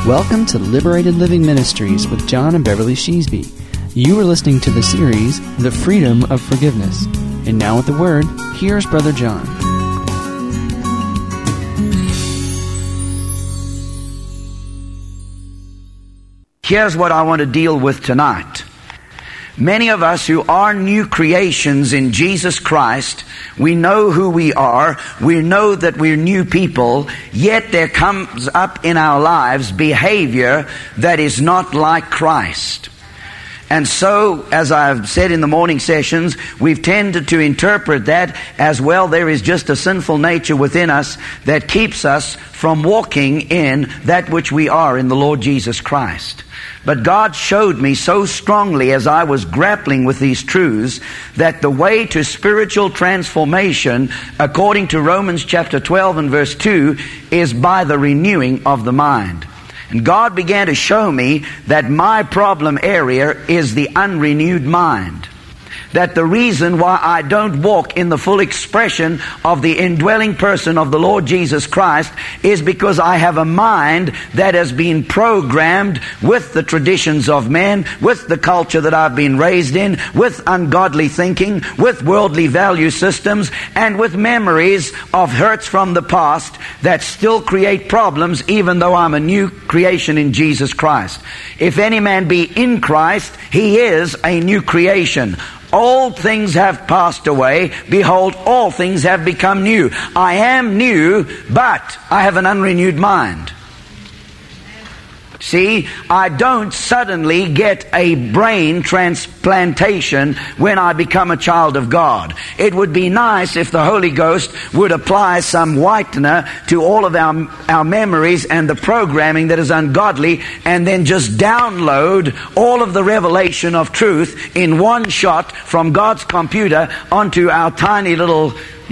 Welcome to Liberated Living Ministries with John and Beverly Sheasby. You are listening to the series, The Freedom of Forgiveness. And now with the Word, here's Brother John. Here's what I want to deal with tonight. Many of us who are new creations in Jesus Christ, we know who we are, we know that we're new people, yet there comes up in our lives behavior that is not like Christ. And so, as I've said in the morning sessions, we've tended to interpret that as, well, there is just a sinful nature within us that keeps us from walking in that which we are in the Lord Jesus Christ. But God showed me so strongly as I was grappling with these truths that the way to spiritual transformation, according to Romans chapter 12 and verse 2, is by the renewing of the mind. And God began to show me that my problem area is the unrenewed mind. That the reason why I don't walk in the full expression of the indwelling person of the Lord Jesus Christ is because I have a mind that has been programmed with the traditions of men, with the culture that I've been raised in, with ungodly thinking, with worldly value systems, and with memories of hurts from the past that still create problems even though I'm a new creation in Jesus Christ. If any man be in Christ, he is a new creation. Old things have passed away. Behold, all things have become new. I am new, but I have an unrenewed mind. See, I don't suddenly get a brain transplantation when I become a child of God. It would be nice if the Holy Ghost would apply some whitener to all of our memories and the programming that is ungodly, and then just download all of the revelation of truth in one shot from God's computer onto our tiny little,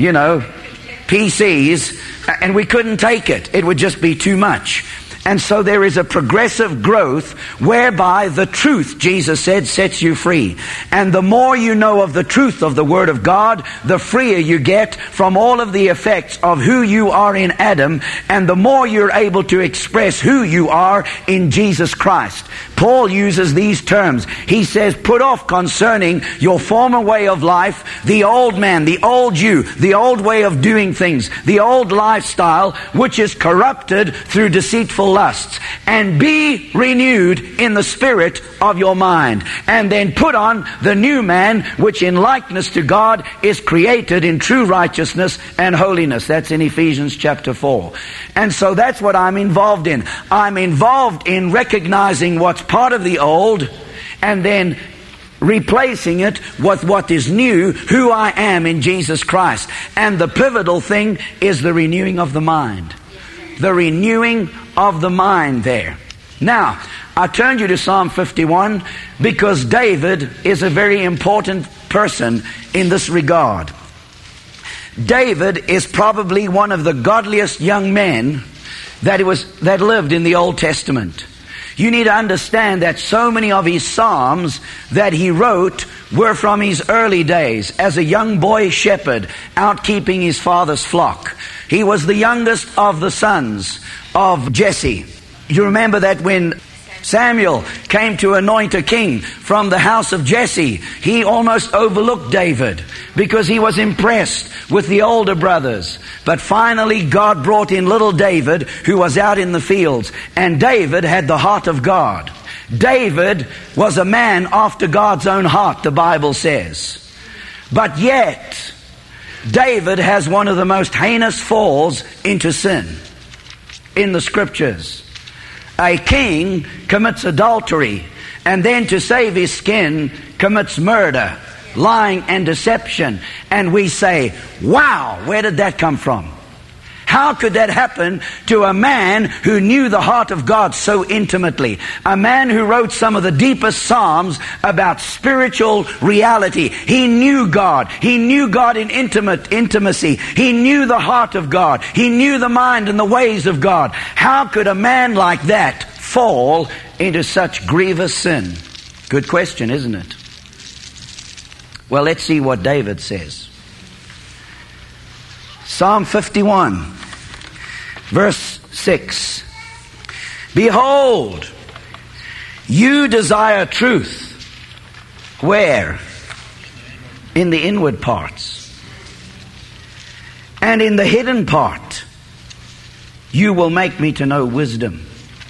PCs, and we couldn't take it. It would just be too much. And so there is a progressive growth whereby the truth, Jesus said, sets you free. And the more you know of the truth of the Word of God, the freer you get from all of the effects of who you are in Adam, and the more you're able to express who you are in Jesus Christ. Paul uses these terms. He says, put off concerning your former way of life, the old man, the old you, the old way of doing things, the old lifestyle, which is corrupted through deceitful lusts, and be renewed in the spirit of your mind. And then put on the new man, which in likeness to God is created in true righteousness and holiness. That's in Ephesians chapter 4. And so that's what I'm involved in. I'm involved in recognizing what's part of the old and then replacing it with what is new, who I am in Jesus Christ. And the pivotal thing is the renewing of the mind. The renewing of the mind there. Now, I turned you to Psalm 51 because David is a very important person in this regard. David is probably one of the godliest young men that lived in the Old Testament. You need to understand that so many of his psalms that he wrote were from his early days as a young boy shepherd out keeping his father's flock. He was the youngest of the sons of Jesse. You remember that when Samuel came to anoint a king from the house of Jesse, he almost overlooked David because he was impressed with the older brothers. But finally God brought in little David, who was out in the fields, and David had the heart of God. David was a man after God's own heart, the Bible says. But yet David has one of the most heinous falls into sin in the Scriptures. A king commits adultery, and then to save his skin commits murder, lying and deception. And we say, wow, where did that come from? How could that happen to a man who knew the heart of God so intimately? A man who wrote some of the deepest psalms about spiritual reality. He knew God. He knew God in intimacy. He knew the heart of God. He knew the mind and the ways of God. How could a man like that fall into such grievous sin? Good question, isn't it? Well, let's see what David says. Psalm 51, verse 6. Behold, you desire truth. Where? In the inward parts. And in the hidden part, you will make me to know wisdom.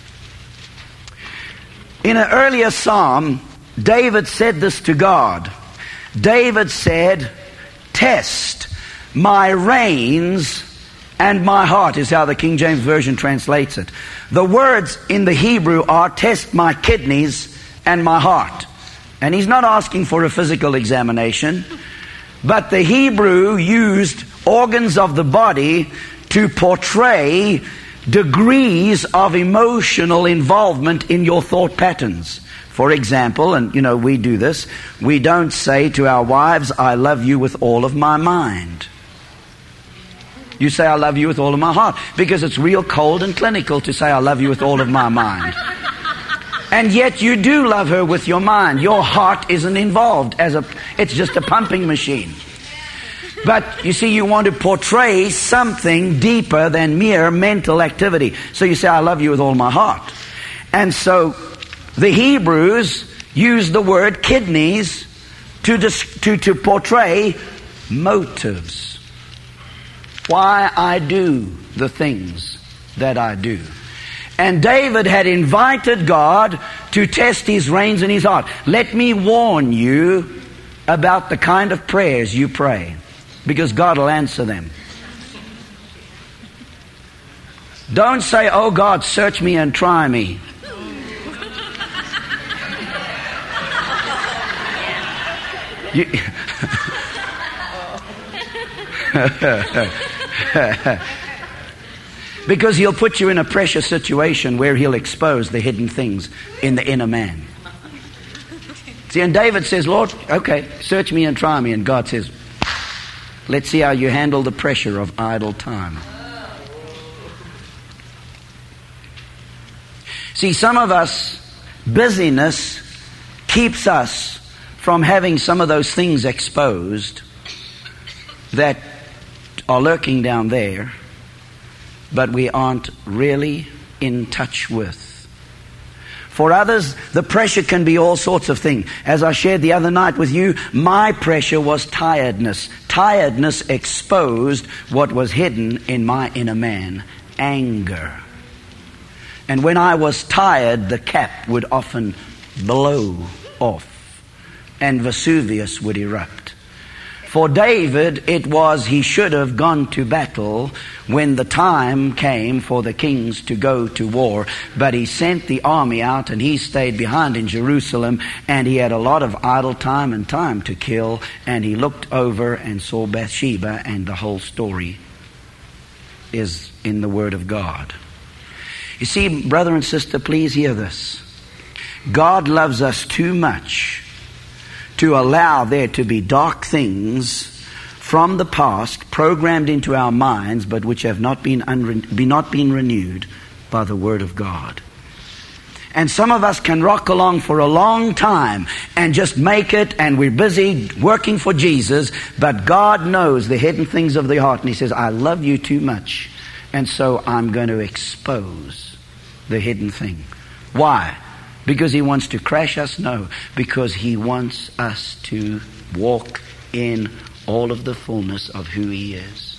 In an earlier psalm, David said this to God. David said, test my reins and my heart, is how the King James Version translates it. The words in the Hebrew are test my kidneys and my heart. And he's not asking for a physical examination, but the Hebrew used organs of the body to portray degrees of emotional involvement in your thought patterns. For example, and we do this, we don't say to our wives, I love you with all of my mind. You say, I love you with all of my heart, because it's real cold and clinical to say, I love you with all of my mind. And yet you do love her with your mind. Your heart isn't involved. It's just a pumping machine. But you see, you want to portray something deeper than mere mental activity. So you say, I love you with all my heart. And so the Hebrews use the word kidneys to portray motives. Why I do the things that I do. And David had invited God to test his reins and his heart. Let me warn you about the kind of prayers you pray, because God will answer them. Don't say, oh God, search me and try me. Because he'll put you in a pressure situation where he'll expose the hidden things in the inner man. See, and David says, Lord, okay, search me and try me. And God says, let's see how you handle the pressure of idle time. See, some of us, busyness keeps us from having some of those things exposed that are lurking down there, but we aren't really in touch with. For others, the pressure can be all sorts of things. As I shared the other night with you, my pressure was tiredness. Tiredness exposed what was hidden in my inner man, anger. And when I was tired, the cap would often blow off, and Vesuvius would erupt. For David, it was he should have gone to battle when the time came for the kings to go to war. But he sent the army out and he stayed behind in Jerusalem, and he had a lot of idle time and time to kill. And he looked over and saw Bathsheba, and the whole story is in the Word of God. You see, brother and sister, please hear this. God loves us too much to allow there to be dark things from the past programmed into our minds, but which have not been renewed by the Word of God. And some of us can rock along for a long time and just make it, and we're busy working for Jesus, but God knows the hidden things of the heart, and He says, I love you too much, and so I'm going to expose the hidden thing. Why? Because He wants to crash us? No. Because He wants us to walk in all of the fullness of who He is.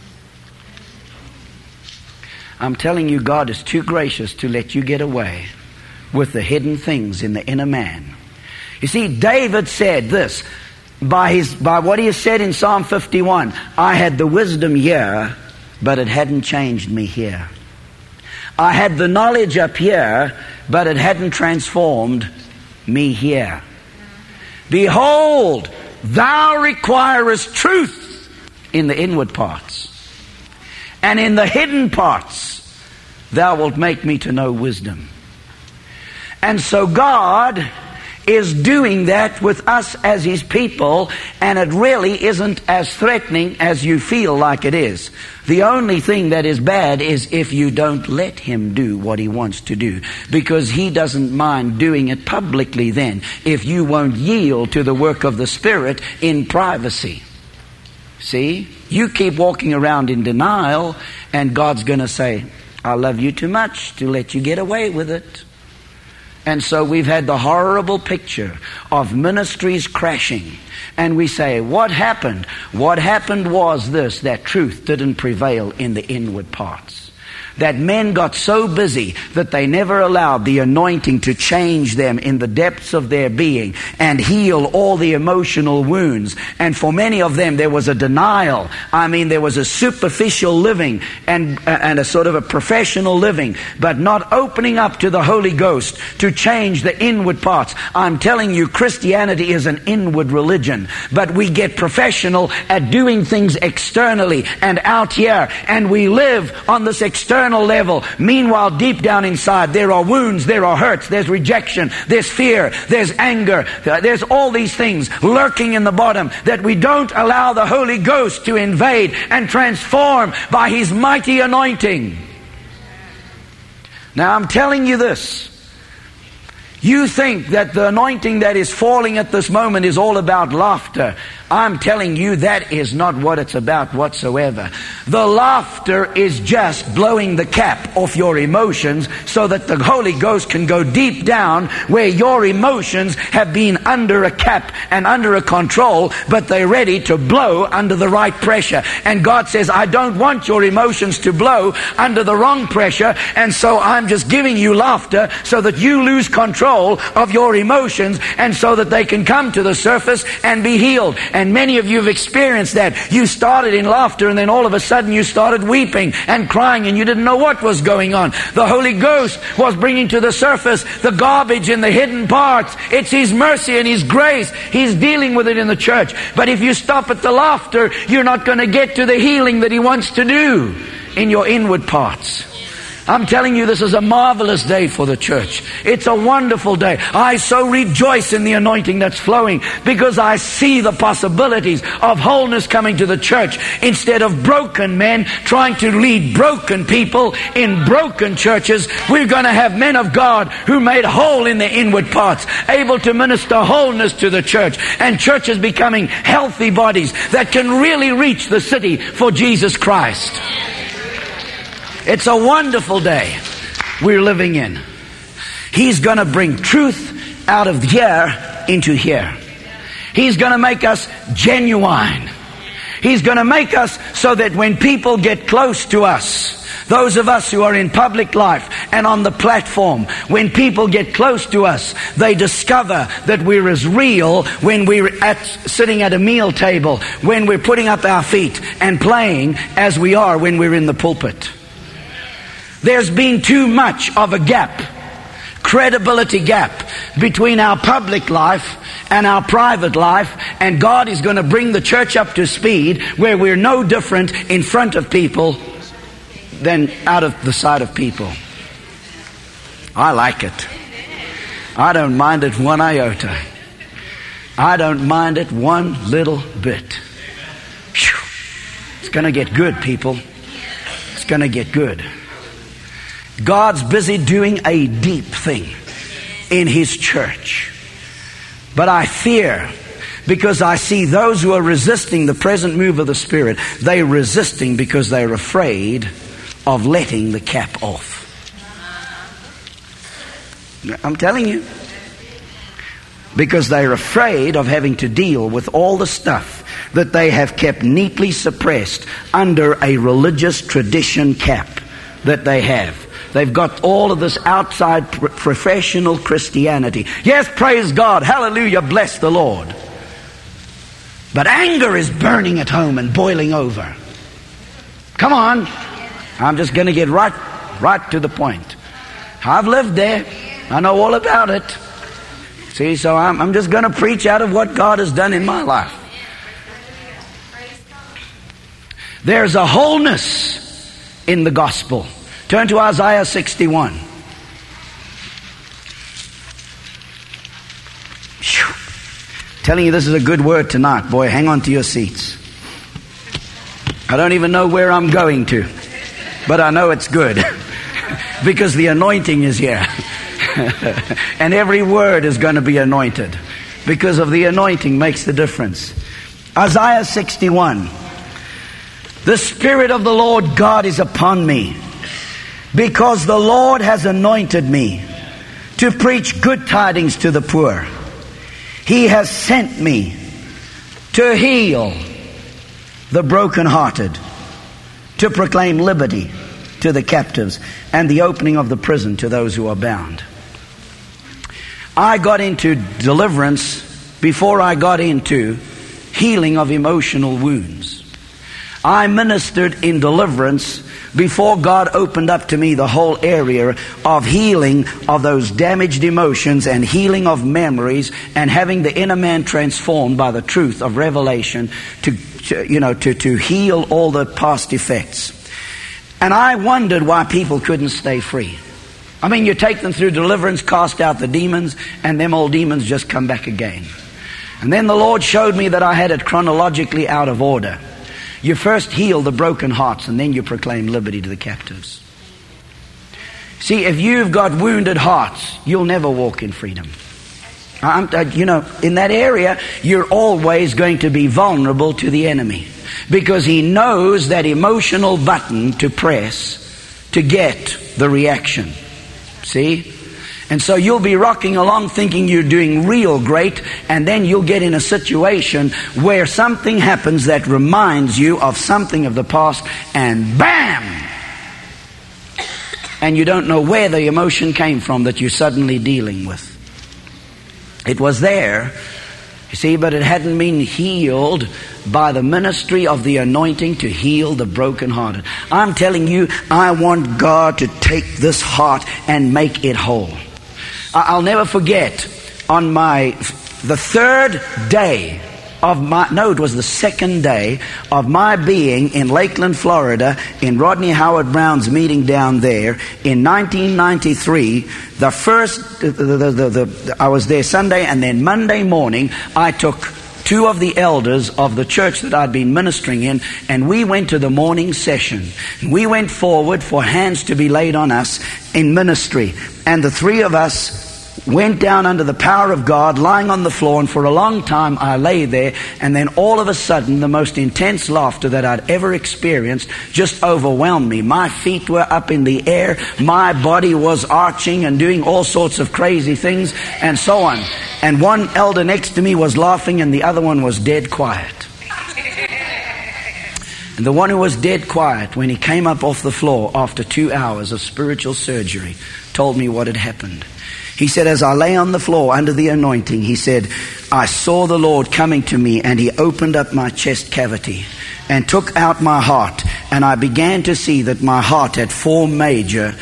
I'm telling you, God is too gracious to let you get away with the hidden things in the inner man. You see, David said this, by what he has said in Psalm 51, I had the wisdom here, but it hadn't changed me here. I had the knowledge up here, but it hadn't transformed me here. Behold, thou requirest truth in the inward parts, and in the hidden parts thou wilt make me to know wisdom. And so God is doing that with us as His people, and it really isn't as threatening as you feel like it is. The only thing that is bad is if you don't let Him do what He wants to do, because He doesn't mind doing it publicly then, if you won't yield to the work of the Spirit in privacy. See? You keep walking around in denial, and God's going to say, I love you too much to let you get away with it. And so we've had the horrible picture of ministries crashing. And we say, what happened? What happened was this, that truth didn't prevail in the inward parts. That men got so busy that they never allowed the anointing to change them in the depths of their being and heal all the emotional wounds. And for many of them there was a denial. I mean, there was a superficial living and a sort of a professional living, but not opening up to the Holy Ghost to change the inward parts. I'm telling you, Christianity is an inward religion, but we get professional at doing things externally and out here, and we live on this external level. Meanwhile, deep down inside, there are wounds, there are hurts, there's rejection, there's fear, there's anger, there's all these things lurking in the bottom that we don't allow the Holy Ghost to invade and transform by His mighty anointing. Now, I'm telling you this. You think that the anointing that is falling at this moment is all about laughter. I'm telling you that is not what it's about whatsoever. The laughter is just blowing the cap off your emotions so that the Holy Ghost can go deep down where your emotions have been under a cap and under a control, but they're ready to blow under the right pressure. And God says, I don't want your emotions to blow under the wrong pressure, and so I'm just giving you laughter so that you lose control of your emotions and so that they can come to the surface and be healed. And many of you have experienced that. You started in laughter and then all of a sudden you started weeping and crying and you didn't know what was going on. The Holy Ghost was bringing to the surface the garbage in the hidden parts. It's His mercy and His grace. He's dealing with it in the church. But if you stop at the laughter, you're not going to get to the healing that He wants to do in your inward parts. I'm telling you, this is a marvelous day for the church. It's a wonderful day. I so rejoice in the anointing that's flowing because I see the possibilities of wholeness coming to the church instead of broken men trying to lead broken people in broken churches. We're going to have men of God who made whole in the inward parts, able to minister wholeness to the church, and churches becoming healthy bodies that can really reach the city for Jesus Christ. It's a wonderful day we're living in. He's going to bring truth out of here into here. He's going to make us genuine. He's going to make us so that when people get close to us, those of us who are in public life and on the platform, when people get close to us, they discover that we're as real when we're sitting at a meal table, when we're putting up our feet and playing, as we are when we're in the pulpit. There's been too much of a gap, credibility gap, between our public life and our private life, and God is going to bring the church up to speed where we're no different in front of people than out of the sight of people. I like it. I don't mind it one iota. I don't mind it one little bit. Whew. It's going to get good, people. It's going to get good. God's busy doing a deep thing in His church. But I fear, because I see those who are resisting the present move of the Spirit, they're resisting because they're afraid of letting the cap off. I'm telling you. Because they're afraid of having to deal with all the stuff that they have kept neatly suppressed under a religious tradition cap that they have. They've got all of this outside professional Christianity. Yes, praise God. Hallelujah. Bless the Lord. But anger is burning at home and boiling over. Come on. I'm just going to get right to the point. I've lived there. I know all about it. See, so I'm just going to preach out of what God has done in my life. There's a wholeness in the gospel. Turn to Isaiah 61. Whew. Telling you this is a good word tonight. Boy, hang on to your seats. I don't even know where I'm going to, but I know it's good because the anointing is here. And every word is going to be anointed because of the anointing makes the difference. Isaiah 61. The Spirit of the Lord God is upon me, because the Lord has anointed me to preach good tidings to the poor. He has sent me to heal the brokenhearted, to proclaim liberty to the captives, and the opening of the prison to those who are bound. I got into deliverance before I got into healing of emotional wounds. I ministered in deliverance before God opened up to me the whole area of healing of those damaged emotions and healing of memories and having the inner man transformed by the truth of revelation to heal all the past effects. And I wondered why people couldn't stay free. I mean, you take them through deliverance, cast out the demons, and them old demons just come back again. And then the Lord showed me that I had it chronologically out of order. You first heal the broken hearts, and then you proclaim liberty to the captives. See, if you've got wounded hearts, you'll never walk in freedom. In that area, you're always going to be vulnerable to the enemy, because he knows that emotional button to press to get the reaction. See? And so you'll be rocking along thinking you're doing real great, and then you'll get in a situation where something happens that reminds you of something of the past, and bam! And you don't know where the emotion came from that you're suddenly dealing with. It was there, you see, but it hadn't been healed by the ministry of the anointing to heal the brokenhearted. I'm telling you, I want God to take this heart and make it whole. I'll never forget, on the third day of it was the second day of my being in Lakeland, Florida, in Rodney Howard Brown's meeting down there in 1993. I was there Sunday, and then Monday morning I took two of the elders of the church that I'd been ministering in, and we went to the morning session. We went forward for hands to be laid on us in ministry, and the three of us went down under the power of God, lying on the floor, and for a long time I lay there, and then all of a sudden the most intense laughter that I'd ever experienced just overwhelmed me. My feet were up in the air, my body was arching and doing all sorts of crazy things, and so on. And one elder next to me was laughing, and the other one was dead quiet. And the one who was dead quiet, when he came up off the floor after 2 hours of spiritual surgery, told me what had happened. He said, as I lay on the floor under the anointing, he said, I saw the Lord coming to me, and he opened up my chest cavity and took out my heart, and I began to see that my heart had four major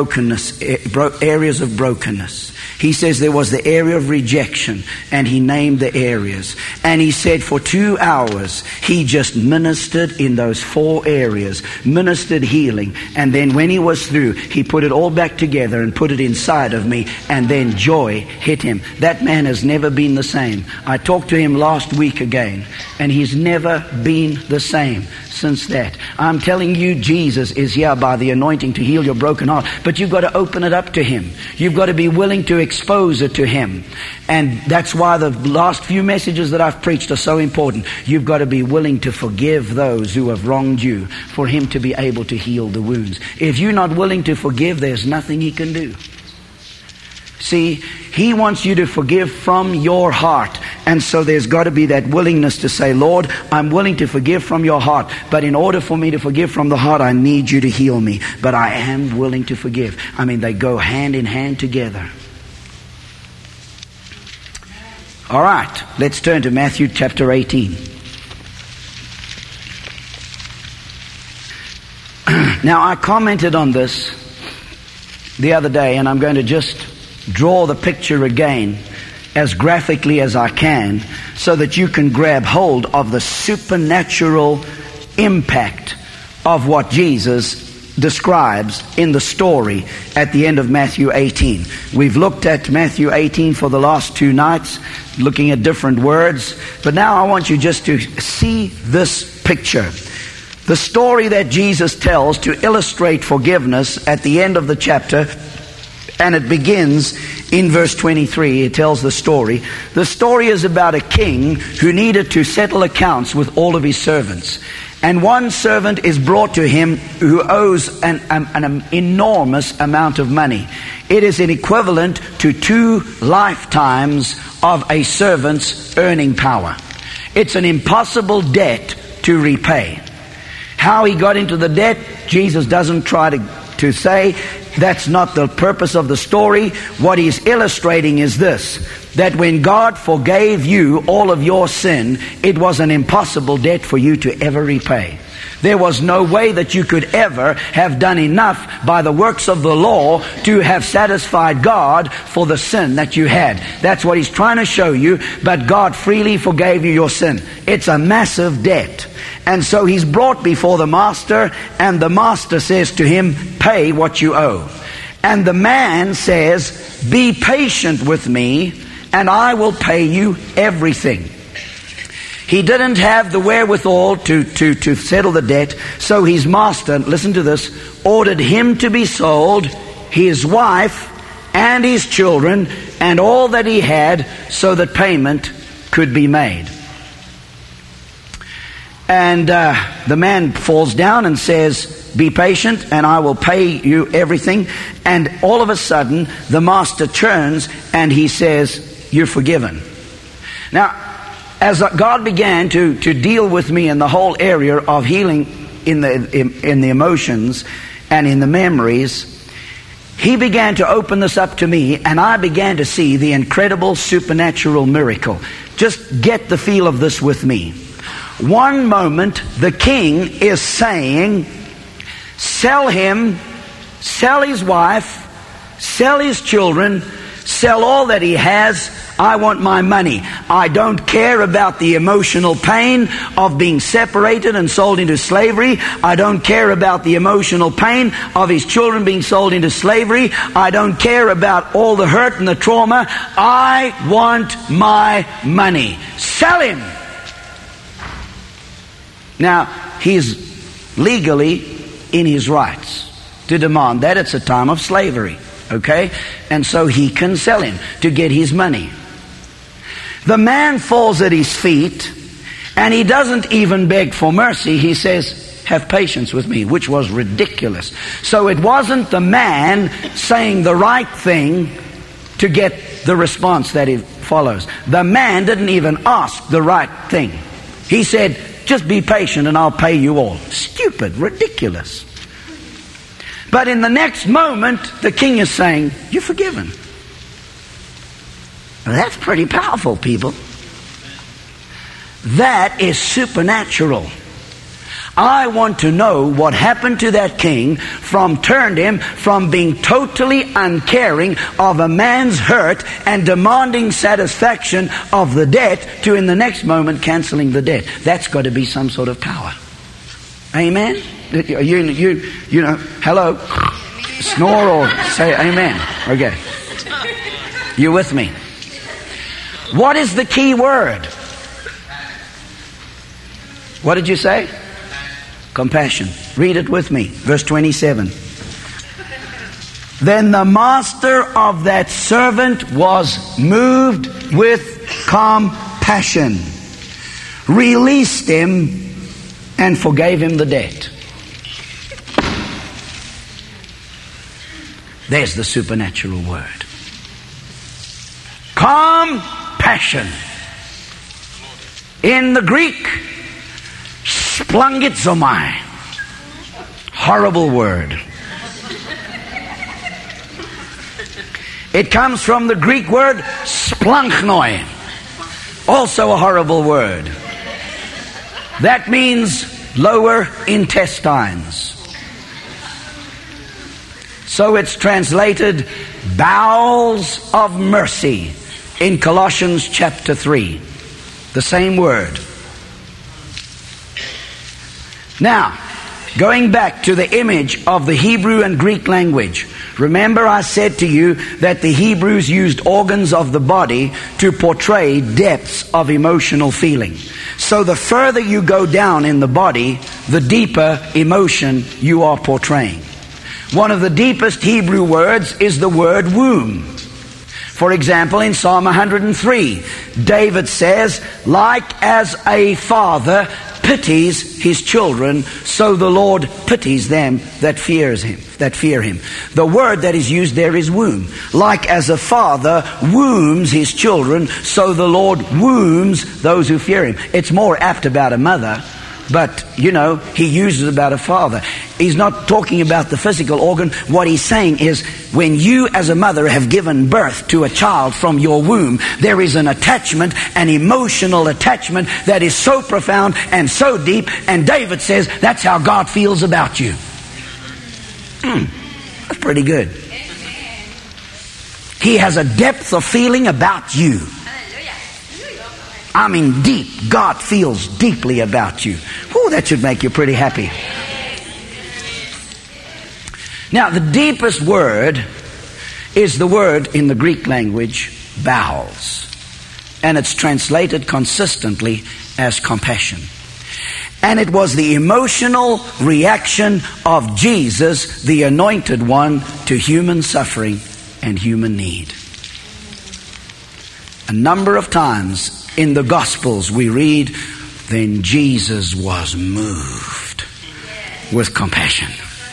areas of brokenness. He says there was the area of rejection, and he named the areas. And he said for 2 hours, he just ministered in those 4 areas, ministered healing. And then when he was through, he put it all back together and put it inside of me, and then joy hit him. That man has never been the same. I talked to him last week again, and he's never been the same since that. I'm telling you, Jesus is here by the anointing to heal your broken heart, but you've got to open it up to him. You've got to be willing to expose it to him. And that's why the last few messages that I've preached are so important. You've got to be willing to forgive those who have wronged you for him to be able to heal the wounds. If you're not willing to forgive, there's nothing he can do. See, he wants you to forgive from your heart. And so there's got to be that willingness to say, Lord, I'm willing to forgive from your heart. But in order for me to forgive from the heart, I need you to heal me. But I am willing to forgive. I mean, they go hand in hand together. All right, let's turn to Matthew chapter 18. Now, I commented on this the other day, and I'm going to just draw the picture again as graphically as I can so that you can grab hold of the supernatural impact of what Jesus describes in the story at the end of Matthew 18. We've looked at Matthew 18 for the last 2 nights, looking at different words, but now I want you just to see this picture. The story that Jesus tells to illustrate forgiveness at the end of the chapter, and it begins in verse 23. It tells the story. The story is about a king who needed to settle accounts with all of his servants. And one servant is brought to him who owes an enormous amount of money. It is an equivalent to 2 lifetimes of a servant's earning power. It's an impossible debt to repay. How he got into the debt, Jesus doesn't try to say. That's not the purpose of the story. What he's illustrating is this, that when God forgave you all of your sin, it was an impossible debt for you to ever repay. There was no way that you could ever have done enough by the works of the law to have satisfied God for the sin that you had. That's what he's trying to show you, but God freely forgave you your sin. It's a massive debt. And so he's brought before the master, and the master says to him, pay what you owe. And the man says, be patient with me, and I will pay you everything. He didn't have the wherewithal to settle the debt, so his master, listen to this, ordered him to be sold, his wife and his children, and all that he had, so that payment could be made. And the man falls down and says, be patient and I will pay you everything. And all of a sudden, the master turns and he says, you're forgiven. Now, as God began to deal with me in the whole area of healing in the emotions and in the memories, he began to open this up to me, and I began to see the incredible supernatural miracle. Just get the feel of this with me. One moment, the king is saying, sell him, sell his wife, sell his children, sell all that he has. I want my money. I don't care about the emotional pain of being separated and sold into slavery. I don't care about the emotional pain of his children being sold into slavery. I don't care about all the hurt and the trauma. I want my money. Sell him. Now, he's legally in his rights to demand that. It's a time of slavery. Okay? And so he can sell him to get his money. The man falls at his feet, and he doesn't even beg for mercy. He says, have patience with me, which was ridiculous. So it wasn't the man saying the right thing to get the response that it follows. The man didn't even ask the right thing. He said, just be patient and I'll pay you all. Stupid, ridiculous. But in the next moment, the king is saying, you're forgiven. Now, that's pretty powerful, people. That is supernatural. I want to know what happened to that king turned him from being totally uncaring of a man's hurt and demanding satisfaction of the debt to in the next moment canceling the debt. That's got to be some sort of power. Amen? You know, hello? Snore or say amen. Okay. You with me? What is the key word? What did you say? Compassion. Read it with me. Verse 27. Then the master of that servant was moved with compassion, released him, and forgave him the debt. There's the supernatural word. Compassion. In the Greek, splangizomai. Horrible word. It comes from the Greek word splanchnoi. Also a horrible word. That means lower intestines. So it's translated bowels of mercy in Colossians chapter 3. The same word. Now, going back to the image of the Hebrew and Greek language. Remember I said to you that the Hebrews used organs of the body to portray depths of emotional feeling. So the further you go down in the body, the deeper emotion you are portraying. One of the deepest Hebrew words is the word womb. For example, in Psalm 103, David says, like as a father pities his children, so the Lord pities them that fear him. The word that is used there is womb. Like as a father wombs his children, so the Lord wombs those who fear him. It's more apt about a mother, but, he uses about a father. He's not talking about the physical organ. What he's saying is, when you as a mother have given birth to a child from your womb, there is an attachment, an emotional attachment that is so profound and so deep. And David says, that's how God feels about you. That's pretty good. He has a depth of feeling about you. I mean deep. God feels deeply about you. Whew, that should make you pretty happy. Now, the deepest word is the word in the Greek language, bowels. And it's translated consistently as compassion. And it was the emotional reaction of Jesus, the anointed one, to human suffering and human need. A number of times in the Gospels we read, then Jesus was moved with compassion.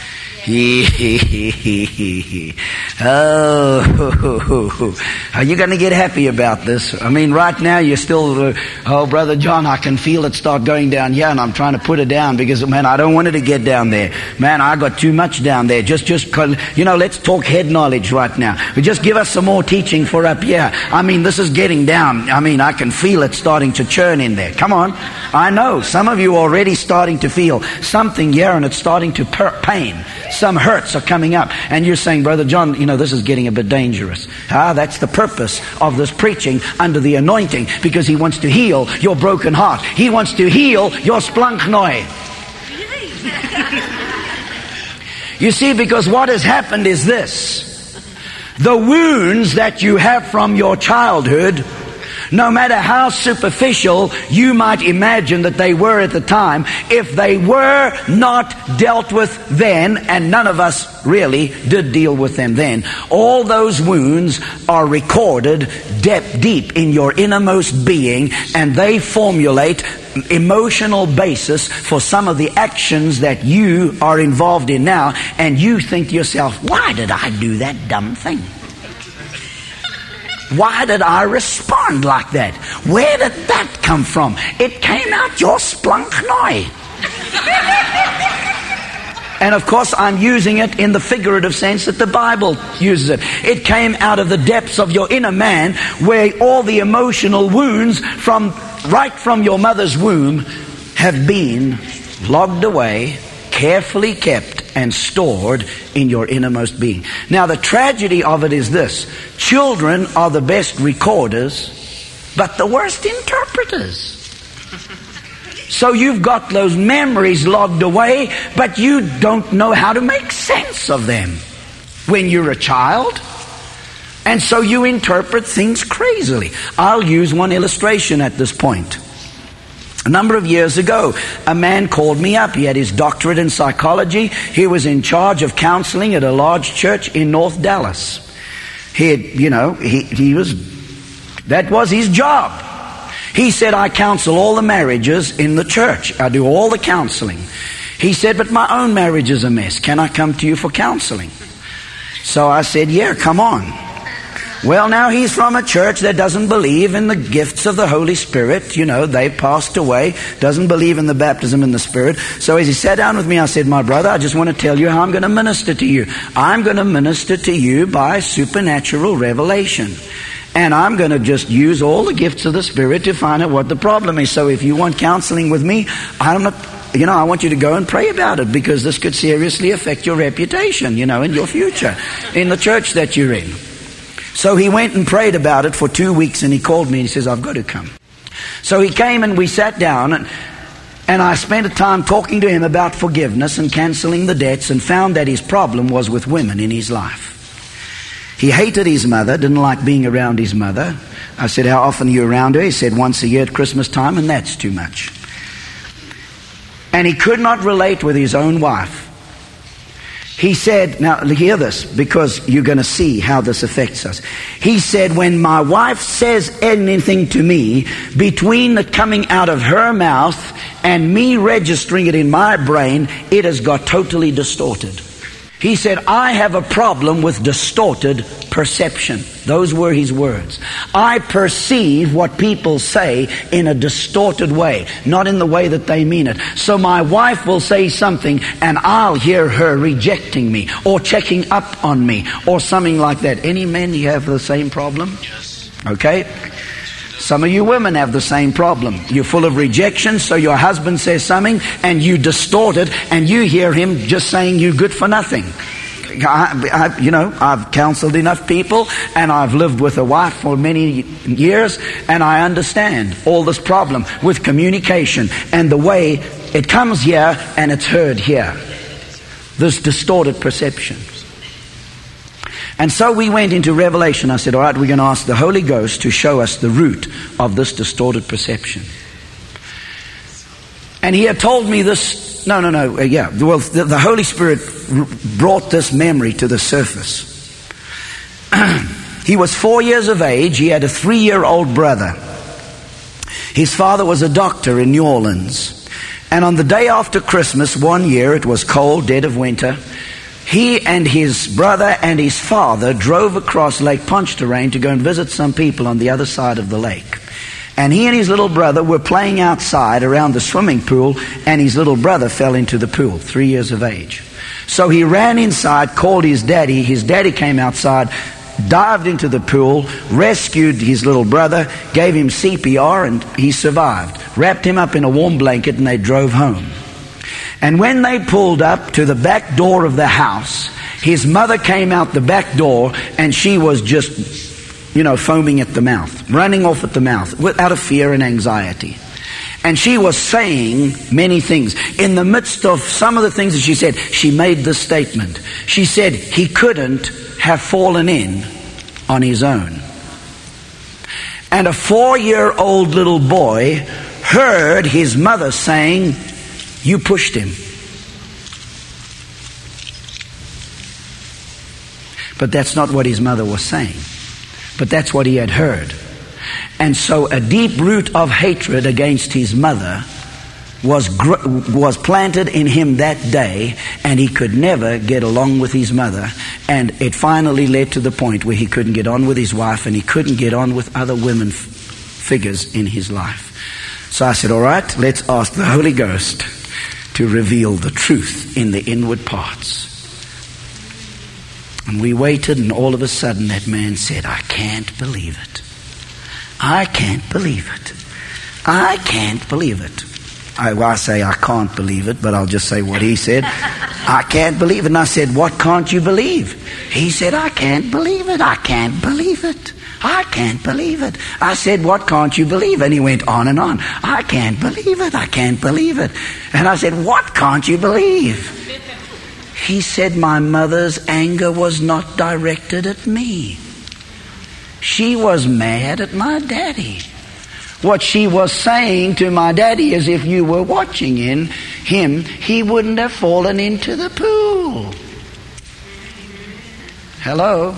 Oh, are you going to get happy about this? I mean, right now you're still, oh, Brother John, I can feel it start going down here, and I'm trying to put it down because, man, I don't want it to get down there. Man, I got too much down there. Just, let's talk head knowledge right now. But just give us some more teaching for up here. I mean, this is getting down. I mean, I can feel it starting to churn in there. Come on. I know. Some of you are already starting to feel something here, and it's starting to pain. Some hurts are coming up. And you're saying, Brother John, this is getting a bit dangerous. That's the purpose of this preaching under the anointing, because he wants to heal your broken heart. He wants to heal your splanknoi. You see, because what has happened is this. The wounds that you have from your childhood, no matter how superficial you might imagine that they were at the time, if they were not dealt with then, and none of us really did deal with them then, all those wounds are recorded deep in your innermost being, and they formulate emotional basis for some of the actions that you are involved in now, and you think to yourself, why did I do that dumb thing? Why did I respond like that? Where did that come from? It came out your splanknoi. And of course I'm using it in the figurative sense that the Bible uses it. It came out of the depths of your inner man, where all the emotional wounds right from your mother's womb have been logged away, carefully kept and stored in your innermost being. Now, the tragedy of it is this. Children are the best recorders, but the worst interpreters. So you've got those memories logged away, but you don't know how to make sense of them when you're a child. And so you interpret things crazily. I'll use one illustration at this point. A number of years ago, a man called me up. He had his doctorate in psychology. He was in charge of counseling at a large church in North Dallas. That was his job. He said, I counsel all the marriages in the church. I do all the counseling. He said, but my own marriage is a mess. Can I come to you for counseling? So I said, yeah, come on. Well, now he's from a church that doesn't believe in the gifts of the Holy Spirit. They've passed away. Doesn't believe in the baptism in the Spirit. So as he sat down with me, I said, my brother, I just want to tell you how I'm going to minister to you. I'm going to minister to you by supernatural revelation. And I'm going to just use all the gifts of the Spirit to find out what the problem is. So if you want counseling with me, I want you to go and pray about it, because this could seriously affect your reputation, in your future, in the church that you're in. So he went and prayed about it for 2 weeks, and he called me and he says, I've got to come. So he came and we sat down, and I spent a time talking to him about forgiveness and canceling the debts, and found that his problem was with women in his life. He hated his mother, didn't like being around his mother. I said, how often are you around her? He said, once a year at Christmas time, and that's too much. And he could not relate with his own wife. He said, now hear this, because you're going to see how this affects us. He said, when my wife says anything to me, between the coming out of her mouth and me registering it in my brain, it has got totally distorted. He said, I have a problem with distorted perception. Those were his words. I perceive what people say in a distorted way, not in the way that they mean it. So my wife will say something and I'll hear her rejecting me or checking up on me or something like that. Any men, you have the same problem? Yes. Okay? Some of you women have the same problem. You're full of rejection, so your husband says something and you distort it and you hear him just saying you're good for nothing. I've counseled enough people and I've lived with a wife for many years, and I understand all this problem with communication and the way it comes here and it's heard here. This distorted perception. And so we went into Revelation. I said, all right, we're going to ask the Holy Ghost to show us the root of this distorted perception. And he had told me this. Well, the Holy Spirit brought this memory to the surface. He was 4 years of age. He had a 3-year-old brother. His father was a doctor in New Orleans. And on the day after Christmas, one year, it was cold, dead of winter, he and his brother and his father drove across Lake Pontchartrain to go and visit some people on the other side of the lake. And he and his little brother were playing outside around the swimming pool, and his little brother fell into the pool, 3 years of age. So he ran inside, called his daddy. His daddy came outside, dived into the pool, rescued his little brother, gave him CPR, and he survived. Wrapped him up in a warm blanket, and they drove home. And when they pulled up to the back door of the house, his mother came out the back door, and she was just, foaming at the mouth, running off at the mouth, out of fear and anxiety. And she was saying many things. In the midst of some of the things that she said, she made this statement. She said he couldn't have fallen in on his own. And a 4-year-old little boy heard his mother saying, you pushed him. But that's not what his mother was saying. But that's what he had heard. And so a deep root of hatred against his mother was planted in him that day, and he could never get along with his mother. And it finally led to the point where he couldn't get on with his wife, and he couldn't get on with other women figures in his life. So I said, all right, let's ask the Holy Ghost to reveal the truth in the inward parts. And we waited, and all of a sudden that man said, I can't believe it. I can't believe it. I can't believe it. I say I can't believe it, but I'll just say what he said. I can't believe it. And I said, what can't you believe? He said, I can't believe it. I can't believe it. I can't believe it. I said, what can't you believe? And he went on and on. I can't believe it. I can't believe it. And I said, what can't you believe? He said, my mother's anger was not directed at me. She was mad at my daddy. What she was saying to my daddy is, if you were watching him, he wouldn't have fallen into the pool. Hello?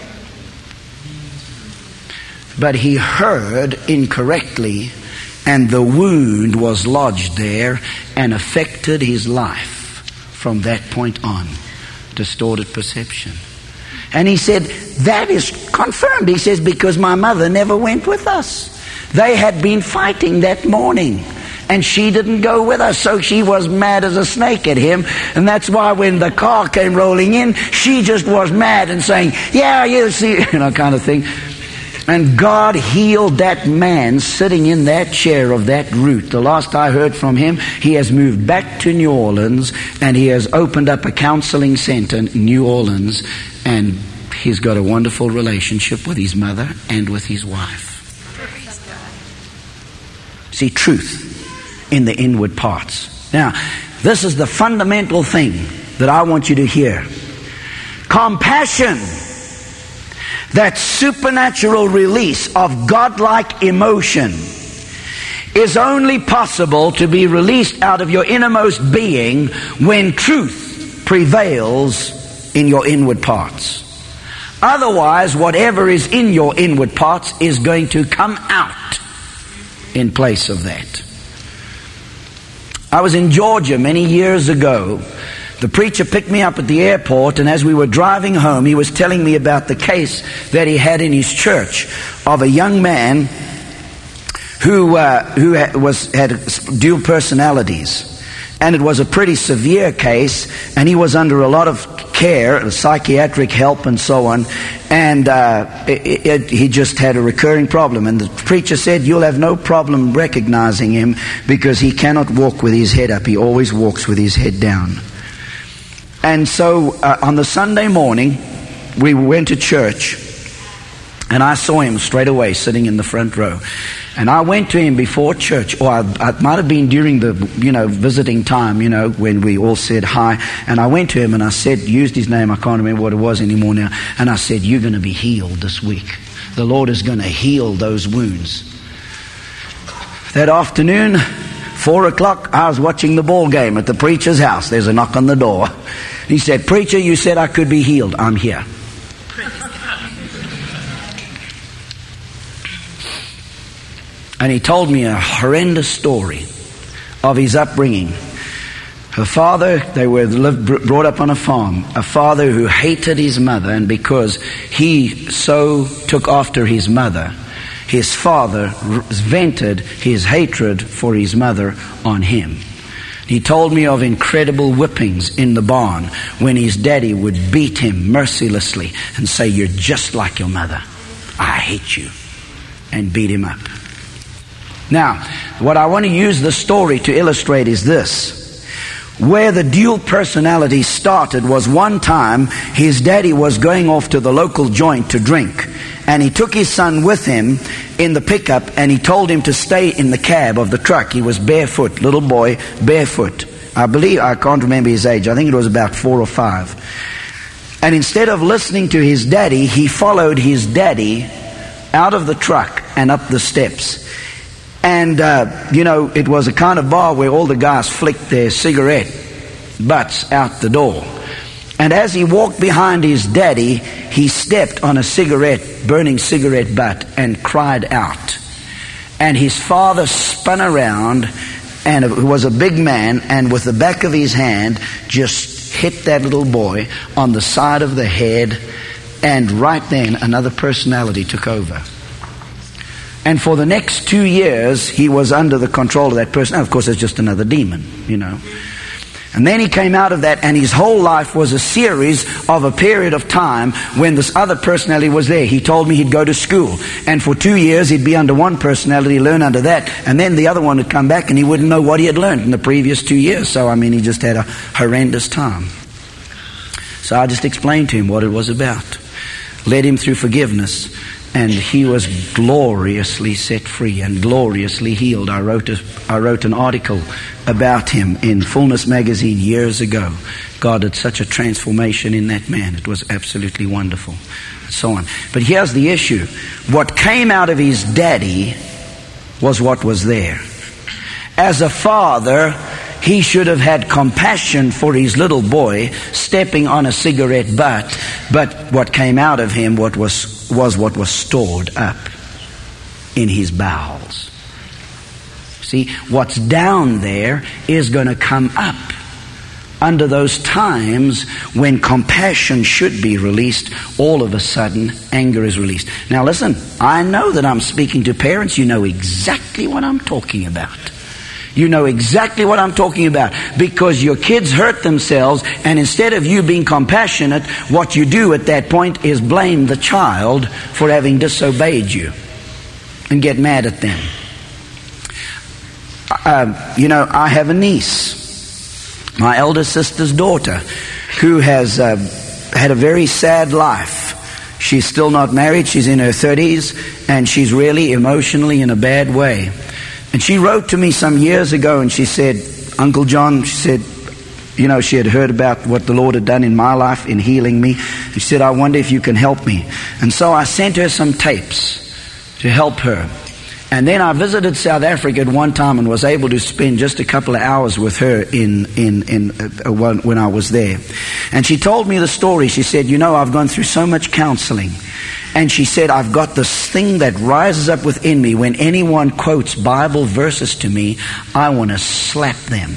But he heard incorrectly, and the wound was lodged there and affected his life from that point on. Distorted perception. And he said, that is confirmed. He says, because my mother never went with us. They had been fighting that morning, and she didn't go with us, so she was mad as a snake at him. And that's why when the car came rolling in, she just was mad and saying, yeah, you see, kind of thing. And God healed that man sitting in that chair of that root. The last I heard from him, he has moved back to New Orleans, and he has opened up a counseling center in New Orleans, and he's got a wonderful relationship with his mother and with his wife. See, truth in the inward parts. Now, this is the fundamental thing that I want you to hear. Compassion, that supernatural release of godlike emotion, is only possible to be released out of your innermost being when truth prevails in your inward parts. Otherwise, whatever is in your inward parts is going to come out in place of that. I was in Georgia many years ago. The preacher picked me up at the airport, and as we were driving home, he was telling me about the case that he had in his church of a young man who had dual personalities. And it was a pretty severe case, and he was under a lot of care, psychiatric help and so on, and he just had a recurring problem. And the preacher said, you'll have no problem recognizing him because he cannot walk with his head up. He always walks with his head down. And so on the Sunday morning, we went to church, and I saw him straight away sitting in the front row. And I went to him before church, or I might have been during the, visiting time, when we all said hi. And I went to him and I said, used his name, I can't remember what it was anymore now. And I said, you're going to be healed this week. The Lord is going to heal those wounds. That afternoon, 4 o'clock, I was watching the ball game at the preacher's house. There's a knock on the door. He said, preacher, you said I could be healed. I'm here. And he told me a horrendous story of his upbringing. Her father, they were brought up on a farm. A father who hated his mother, and because he so took after his mother, his father vented his hatred for his mother on him. He told me of incredible whippings in the barn when his daddy would beat him mercilessly and say, you're just like your mother. I hate you. And beat him up. Now, what I want to use the story to illustrate is this. Where the dual personality started was one time his daddy was going off to the local joint to drink. And he took his son with him in the pickup, and he told him to stay in the cab of the truck. He was barefoot, little boy, barefoot. I can't remember his age. I think it was about 4 or 5. And instead of listening to his daddy, he followed his daddy out of the truck and up the steps. And, it was a kind of bar where all the guys flicked their cigarette butts out the door. And as he walked behind his daddy, he stepped on a burning cigarette butt, and cried out. And his father spun around, and it was a big man, and with the back of his hand just hit that little boy on the side of the head, and right then another personality took over. And for the next 2 years, he was under the control of that person. Of course, it's just another demon, And then he came out of that, and his whole life was a series of a period of time when this other personality was there. He told me he'd go to school, and for 2 years he'd be under one personality, learn under that, and then the other one would come back and he wouldn't know what he had learned in the previous 2 years. So, he just had a horrendous time. So I just explained to him what it was about. Led him through forgiveness. And he was gloriously set free and gloriously healed. I wrote an article about him in Fullness magazine years ago. God did such a transformation in that man. It was absolutely wonderful. And so on. But here's the issue. What came out of his daddy was what was there. As a father, he should have had compassion for his little boy stepping on a cigarette butt. But what came out of him was what was stored up in his bowels. See, what's down there is going to come up under those times when compassion should be released. All of a sudden, anger is released. Now listen, I know that I'm speaking to parents. You know exactly what I'm talking about. You know exactly what I'm talking about, because your kids hurt themselves, and instead of you being compassionate, what you do at that point is blame the child for having disobeyed you and get mad at them. I have a niece, my elder sister's daughter, who has had a very sad life. She's still not married. She's in her 30s, and she's really emotionally in a bad way. And she wrote to me some years ago, and she said, Uncle John, she said, she had heard about what the Lord had done in my life in healing me. She said, I wonder if you can help me. And so I sent her some tapes to help her. And then I visited South Africa at one time and was able to spend just a couple of hours with her when I was there. And she told me the story. She said, you know, I've gone through so much counseling. And she said, I've got this thing that rises up within me. When anyone quotes Bible verses to me, I want to slap them.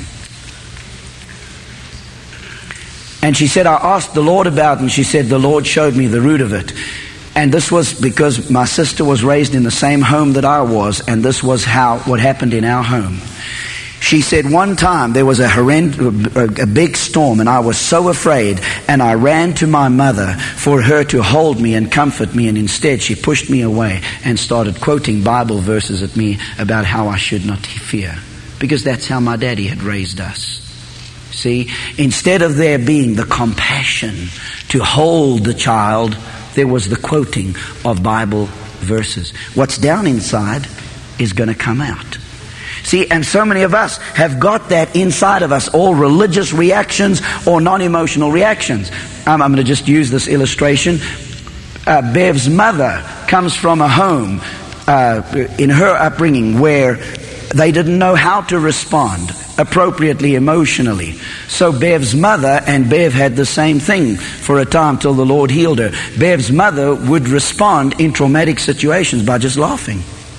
And she said, I asked the Lord about it, and she said, the Lord showed me the root of it. And this was because my sister was raised in the same home that I was, and this was what happened in our home. She said one time there was a big storm, and I was so afraid, and I ran to my mother for her to hold me and comfort me, and instead she pushed me away and started quoting Bible verses at me about how I should not fear, because that's how my daddy had raised us. See, instead of there being the compassion to hold the child, there was the quoting of Bible verses. What's down inside is going to come out. See, and so many of us have got that inside of us, all religious reactions or non-emotional reactions. I'm going to just use this illustration. Bev's mother comes from a home in her upbringing where they didn't know how to respond appropriately emotionally. So Bev's mother and Bev had the same thing for a time till the Lord healed her. Bev's mother would respond in traumatic situations by just laughing.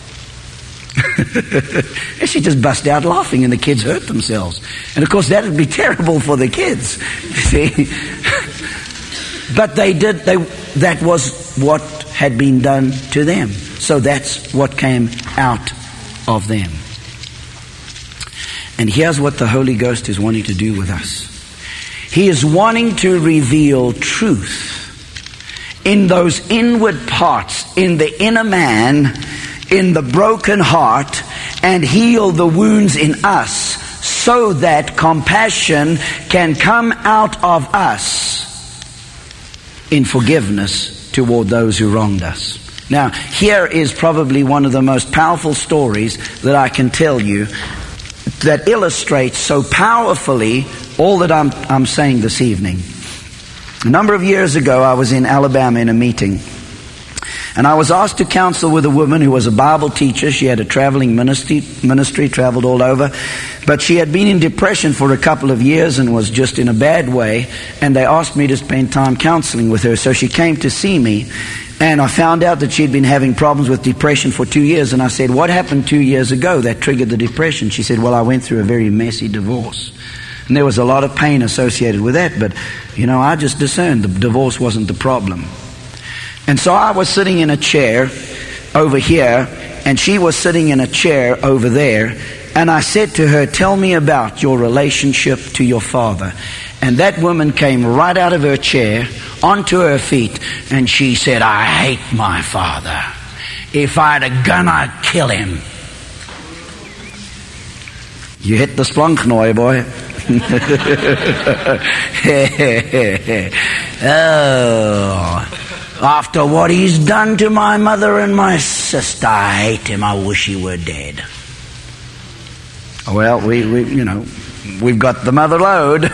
And she just bust out laughing and the kids hurt themselves. And of course that would be terrible for the kids. See? But that was what had been done to them. So that's what came out of them. And here's what the Holy Ghost is wanting to do with us. He is wanting to reveal truth in those inward parts, in the inner man, in the broken heart, and heal the wounds in us so that compassion can come out of us in forgiveness toward those who wronged us. Now, here is probably one of the most powerful stories that I can tell you that illustrates so powerfully all that I'm saying this evening. A number of years ago, I was in Alabama in a meeting, and I was asked to counsel with a woman who was a Bible teacher. She had a traveling ministry, traveled all over, but she had been in depression for a couple of years and was just in a bad way, and they asked me to spend time counseling with her. So she came to see me, and I found out that she'd been having problems with depression for 2 years. And I said, what happened 2 years ago that triggered the depression? She said, well, I went through a very messy divorce. And there was a lot of pain associated with that. But, I just discerned the divorce wasn't the problem. And so I was sitting in a chair over here, and she was sitting in a chair over there. And I said to her, tell me about your relationship to your father. And that woman came right out of her chair, onto her feet, and she said, I hate my father. If I had a gun, I'd kill him. You hit the splunkknooi, boy. Oh, after what he's done to my mother and my sister, I hate him. I wish he were dead. Well, we've got the mother load.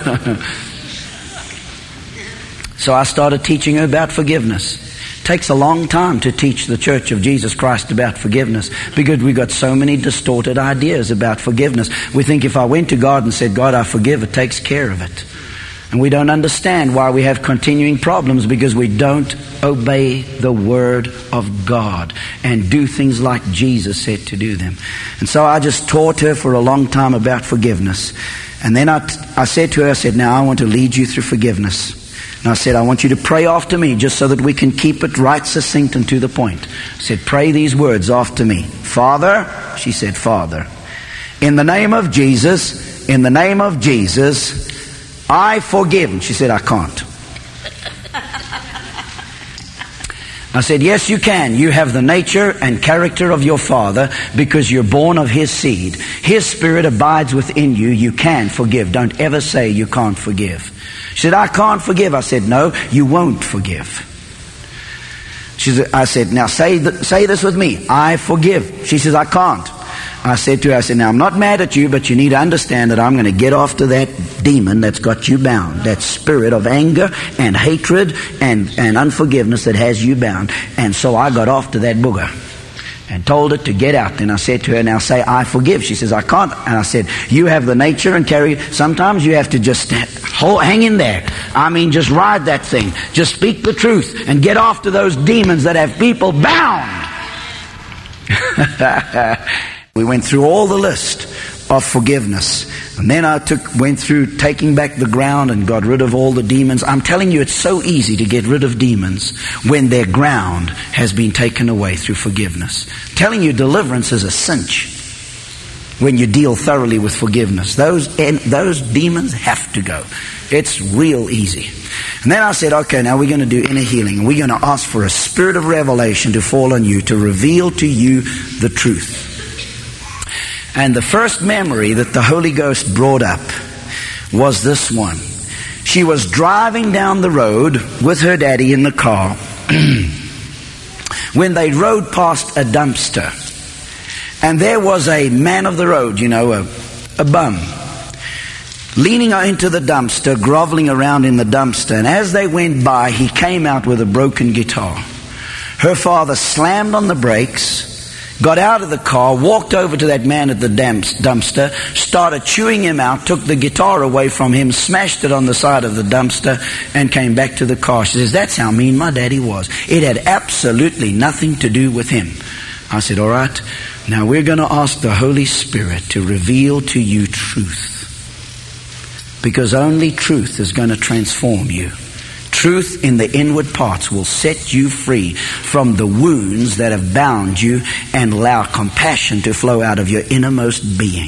So I started teaching her about forgiveness. It takes a long time to teach the Church of Jesus Christ about forgiveness because we've got so many distorted ideas about forgiveness. We think if I went to God and said, God, I forgive, it takes care of it. And we don't understand why we have continuing problems because we don't obey the Word of God and do things like Jesus said to do them. And so I just taught her for a long time about forgiveness. And then I said to her, now I want to lead you through forgiveness. And I said, I want you to pray after me just so that we can keep it right succinct and to the point. I said, pray these words after me. Father, she said, Father, in the name of Jesus, I forgive. And she said, I can't. I said, yes, you can. You have the nature and character of your Father because you're born of His seed. His Spirit abides within you. You can forgive. Don't ever say you can't forgive. She said, I can't forgive. I said, no, you won't forgive. I said, now say this with me. I forgive. She says, I can't. I said to her, now I'm not mad at you, but you need to understand that I'm going to get after that demon that's got you bound, that spirit of anger and hatred and unforgiveness that has you bound. And so I got after that booger. and told it to get out. Then I said to her, now say, I forgive. She says, I can't. And I said, you have the nature and carry. Sometimes you have to just hang in there. I mean, just ride that thing. Just speak the truth and get after those demons that have people bound. We went through all the list of forgiveness. And then I went through taking back the ground and got rid of all the demons. I'm telling you, it's so easy to get rid of demons when their ground has been taken away through forgiveness. I'm telling you, deliverance is a cinch when you deal thoroughly with forgiveness. Those demons have to go. It's real easy. And then I said, okay, now we're going to do inner healing. And we're going to ask for a spirit of revelation to fall on you, to reveal to you the truth. And the first memory that the Holy Ghost brought up was this one. She was driving down the road with her daddy in the car when they rode past a dumpster. And there was a man of the road, a bum, leaning into the dumpster, groveling around in the dumpster. And as they went by, he came out with a broken guitar. Her father slammed on the brakes, got out of the car, walked over to that man at the dumpster, started chewing him out, took the guitar away from him, smashed it on the side of the dumpster, and came back to the car. She says, that's how mean my daddy was. It had absolutely nothing to do with him. I said, all right, now we're going to ask the Holy Spirit to reveal to you truth. Because only truth is going to transform you. Truth in the inward parts will set you free from the wounds that have bound you and allow compassion to flow out of your innermost being.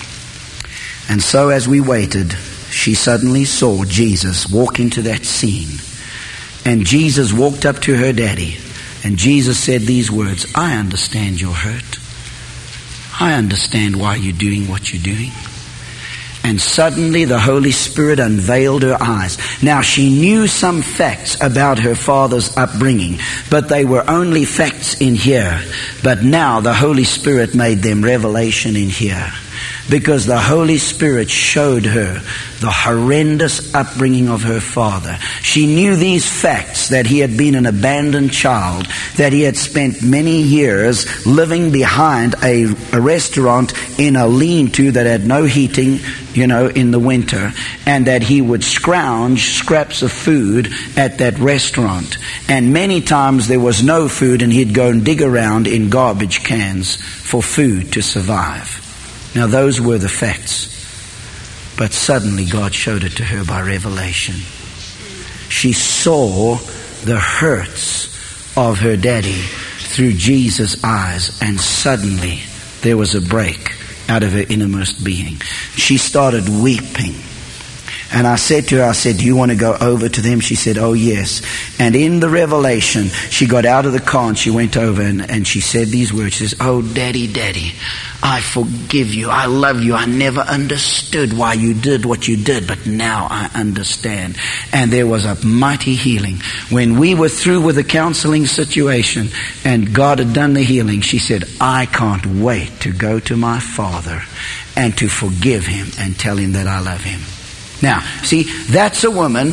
And so as we waited, she suddenly saw Jesus walk into that scene. And Jesus walked up to her daddy. And Jesus said these words, I understand your hurt. I understand why you're doing what you're doing. And suddenly the Holy Spirit unveiled her eyes. Now she knew some facts about her father's upbringing, but they were only facts in here. But now the Holy Spirit made them revelation in here. Because the Holy Spirit showed her the horrendous upbringing of her father. She knew these facts, that he had been an abandoned child, that he had spent many years living behind a restaurant in a lean-to that had no heating, in the winter, and that he would scrounge scraps of food at that restaurant. And many times there was no food and he'd go and dig around in garbage cans for food to survive. Now those were the facts. But suddenly God showed it to her by revelation. She saw the hurts of her daddy through Jesus' eyes, and suddenly there was a break out of her innermost being. She started weeping. And I said to her, do you want to go over to them? She said, oh yes. And in the revelation, she got out of the car and she went over and she said these words. She says, oh daddy, I forgive you. I love you. I never understood why you did what you did, but now I understand. And there was a mighty healing. When we were through with the counseling situation and God had done the healing, she said, I can't wait to go to my father and to forgive him and tell him that I love him. Now, see, that's a woman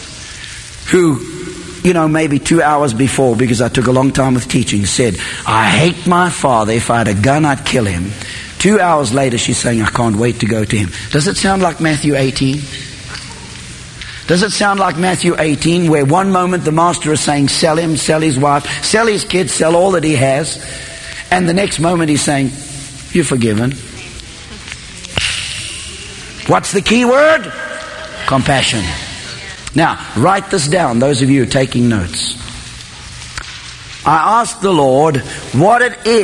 who, maybe 2 hours before, because I took a long time with teaching, said, I hate my father. If I had a gun, I'd kill him. 2 hours later, she's saying, I can't wait to go to him. Does it sound like Matthew 18? Does it sound like Matthew 18, where one moment the master is saying, sell him, sell his wife, sell his kids, sell all that he has, and the next moment he's saying, you're forgiven. What's the key word? Compassion. Now, write this down, those of you who are taking notes. I asked the Lord what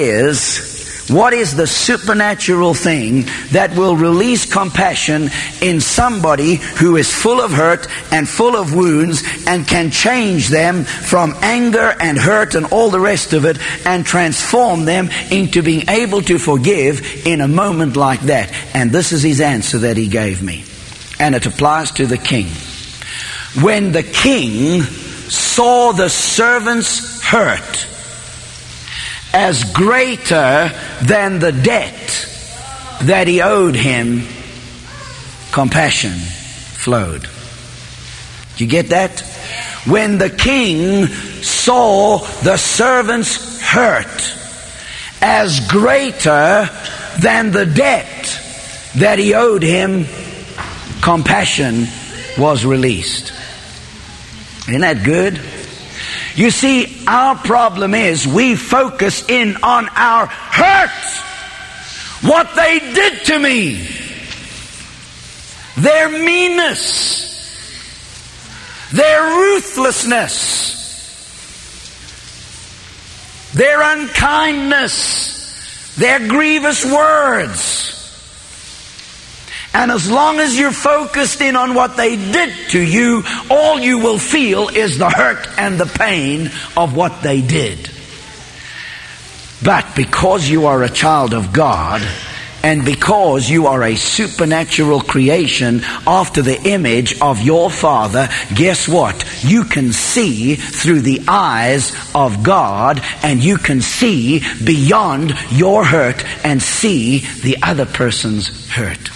is the supernatural thing that will release compassion in somebody who is full of hurt and full of wounds and can change them from anger and hurt and all the rest of it and transform them into being able to forgive in a moment like that. And this is his answer that he gave me. And it applies to the king. When the king saw the servant's hurt as greater than the debt that he owed him, compassion flowed. Did you get that? When the king saw the servant's hurt as greater than the debt that he owed him, compassion was released. Isn't that good? You see, our problem is we focus in on our hurt. What they did to me. Their meanness. Their ruthlessness. Their unkindness. Their grievous words. And as long as you're focused in on what they did to you, all you will feel is the hurt and the pain of what they did. But because you are a child of God, and because you are a supernatural creation after the image of your Father, guess what? You can see through the eyes of God, and you can see beyond your hurt and see the other person's hurt.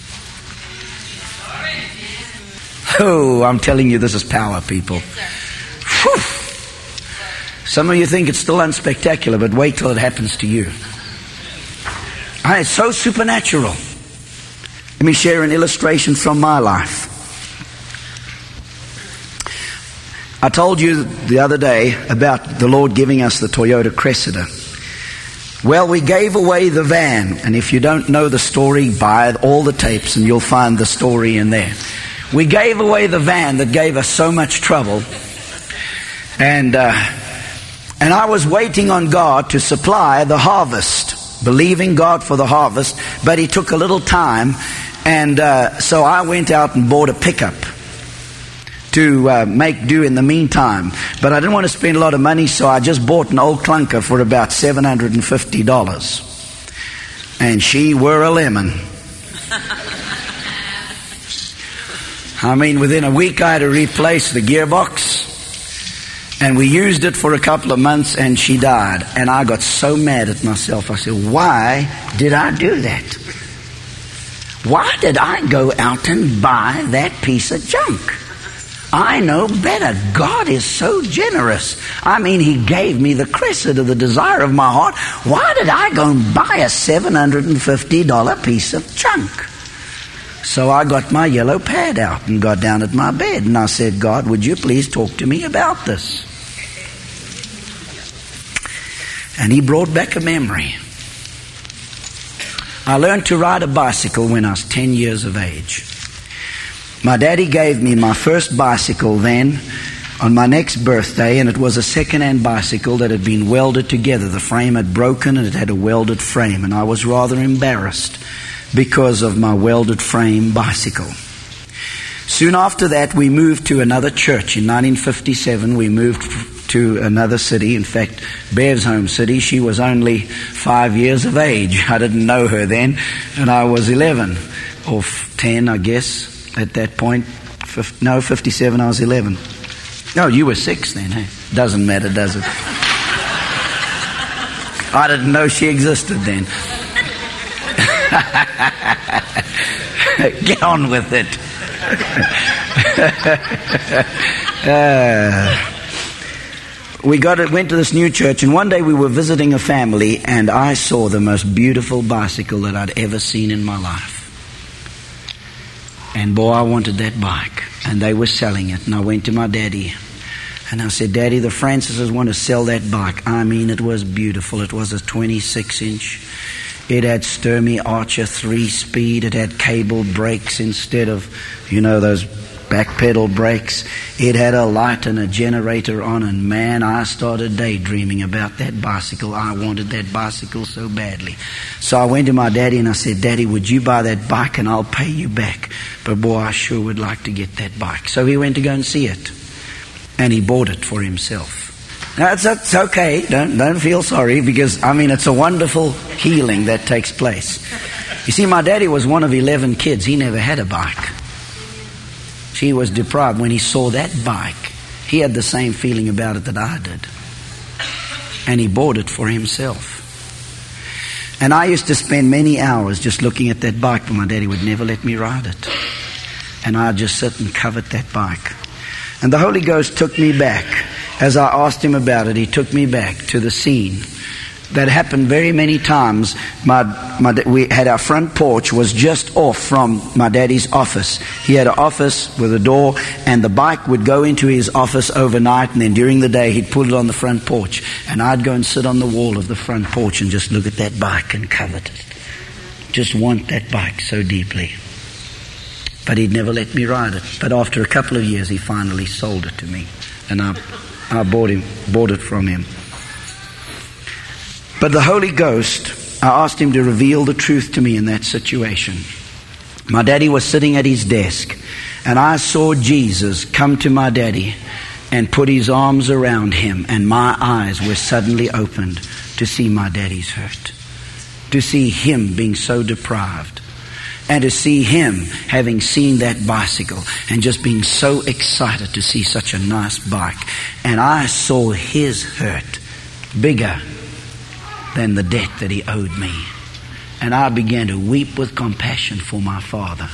Oh, I'm telling you, this is power, people. Whew. Some of you think it's still unspectacular, but wait till it happens to you. It's so supernatural. Let me share an illustration from my life. I told you the other day about the Lord giving us the Toyota Cressida. Well, we gave away the van, and if you don't know the story, buy all the tapes and you'll find the story in there. We gave away the van that gave us so much trouble. And I was waiting on God to supply the harvest, believing God for the harvest, but He took a little time. And so I went out and bought a pickup to make do in the meantime. But I didn't want to spend a lot of money, so I just bought an old clunker for about $750. And she were a lemon. I mean, within a week I had to replace the gearbox. And we used it for a couple of months and she died. And I got so mad at myself. I said, why did I do that? Why did I go out and buy that piece of junk? I know better. God is so generous. I mean, He gave me the Cressida, the desire of my heart. Why did I go and buy a $750 piece of junk? So I got my yellow pad out and got down at my bed. And I said, God, would you please talk to me about this? And He brought back a memory. I learned to ride a bicycle when I was 10 years of age. My daddy gave me my first bicycle then on my next birthday, and it was a second-hand bicycle that had been welded together. The frame had broken and it had a welded frame, and I was rather embarrassed because of my welded frame bicycle. Soon after that, we moved to another church. In 1957, we moved to another city. In fact, Bev's home city. She was only 5 years of age. I didn't know her then, and I was 11 or 10, I guess, at that point. 57, I was 11. No, you were 6 then, hey? Doesn't matter, does it? I didn't know she existed then. Get on with it. Went to this new church, and one day we were visiting a family, and I saw the most beautiful bicycle that I'd ever seen in my life. And boy, I wanted that bike. And they were selling it, and I went to my daddy. And I said, Daddy, the Francises want to sell that bike. I mean, it was beautiful. It was a 26-inch. It had Sturmey Archer 3-speed. It had cable brakes instead of, those back pedal brakes. It had a light and a generator on. And man, I started daydreaming about that bicycle. I wanted that bicycle so badly. So I went to my daddy and I said, Daddy, would you buy that bike and I'll pay you back? But boy, I sure would like to get that bike. So he went to go and see it. And he bought it for himself. Now, it's okay. Don't feel sorry, because, it's a wonderful healing that takes place. You see, my daddy was one of 11 kids. He never had a bike. He was deprived. When he saw that bike, he had the same feeling about it that I did. And he bought it for himself. And I used to spend many hours just looking at that bike, but my daddy would never let me ride it. And I'd just sit and covet that bike. And the Holy Ghost took me back. As I asked him about it, he took me back to the scene. That happened very many times. We had our front porch was just off from my daddy's office. He had an office with a door, and the bike would go into his office overnight, and then during the day he'd put it on the front porch. And I'd go and sit on the wall of the front porch and just look at that bike and covet it. Just want that bike so deeply. But he'd never let me ride it. But after a couple of years he finally sold it to me, and I bought it from him. But the Holy Ghost, I asked him to reveal the truth to me in that situation. My daddy was sitting at his desk, and I saw Jesus come to my daddy and put his arms around him, and my eyes were suddenly opened to see my daddy's hurt, to see him being so deprived, and to see him having seen that bicycle and just being so excited to see such a nice bike. And I saw his hurt bigger than the debt that he owed me. And I began to weep with compassion for my father.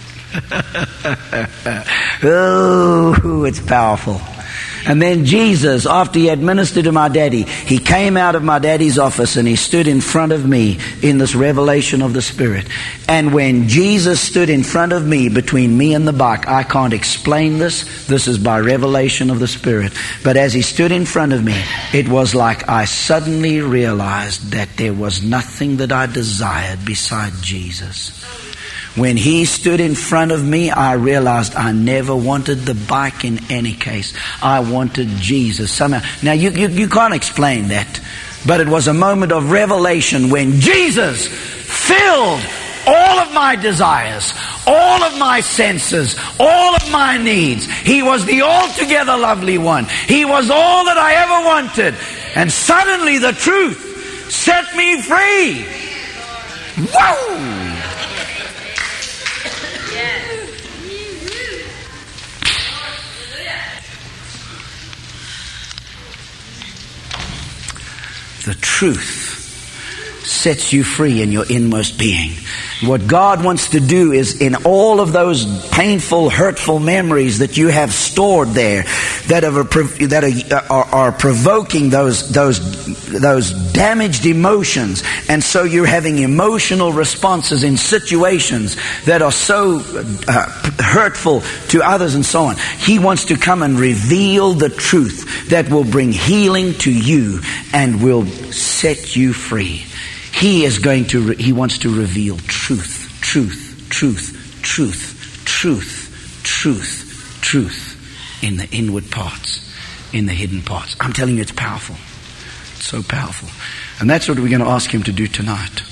Oh, it's powerful. And then Jesus, after he had ministered to my daddy, he came out of my daddy's office and he stood in front of me in this revelation of the Spirit. And when Jesus stood in front of me, between me and the bike, I can't explain this. This is by revelation of the Spirit. But as he stood in front of me, it was like I suddenly realized that there was nothing that I desired beside Jesus. When he stood in front of me, I realized I never wanted the bike in any case. I wanted Jesus somehow. Now, you can't explain that, but it was a moment of revelation when Jesus filled all of my desires, all of my senses, all of my needs. He was the altogether lovely one. He was all that I ever wanted. And suddenly the truth set me free. Whoa! The truth sets you free in your inmost being. What God wants to do is, in all of those painful, hurtful memories that you have stored there, that are provoking those damaged emotions, and so you're having emotional responses in situations that are so hurtful to others and so on. He wants to come and reveal the truth that will bring healing to you and will set you free. He wants to reveal truth in the inward parts, in the hidden parts. I'm telling you, it's powerful. It's so powerful. And that's what we're going to ask him to do tonight.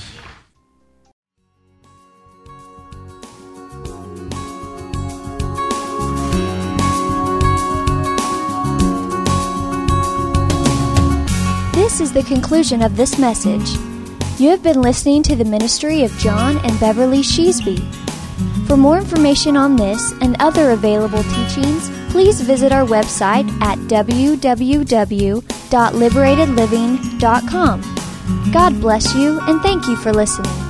This is the conclusion of this message. You have been listening to the ministry of John and Beverly Sheasby. For more information on this and other available teachings, please visit our website at www.liberatedliving.com. God bless you, and thank you for listening.